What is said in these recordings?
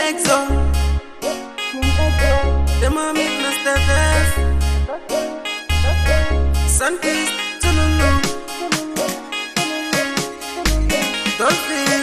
Exo. The mommy plus the best. Sunkiss, Tululu. Dolphin.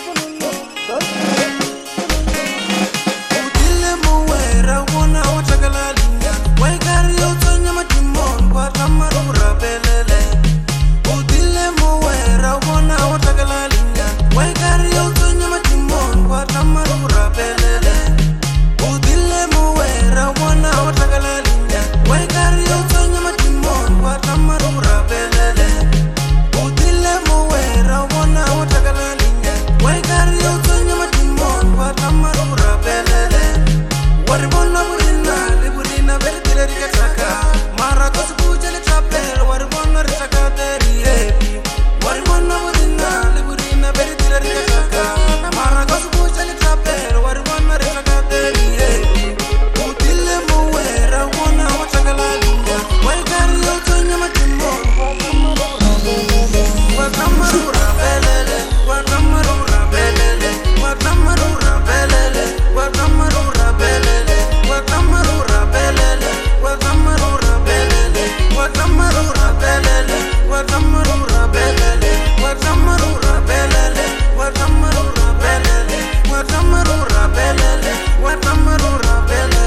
Udile muwera wona watagalalinga. Waigari utonya matimon kwa tamarura belele. Udile muwera wona watagalalinga. Waigari utonya matimon kwa tamarura belele. Udile muwera wona watagalalinga. Waigari utonya matimon kwa tamarura belele. Udile muwera wona watagalalinga. Waigari utonya matimon kwa tamarura belele. Waribona burina, liburina beritire rikataka. Mara kosubuja litrapel, waribona ritaka deri epi. Waribona burina, liburina beritire rikataka. Mara kosubuja litrapel, waribona ritaka deri epi. Udile muwera wona watagalalinga. Waigari utonya matimon kwa tamarura belele. Kwa tamarura belele. Kwa tamarura belele. Kwa tamarura belele. Kwa tamarura belele. Kwa tamarura belele. Kwa tamarura belele. Kwa tamarura belele. Kwa tamarura belele. Kwa tamarura belele. Kwa tamarura belele. Kwa tamarura belele.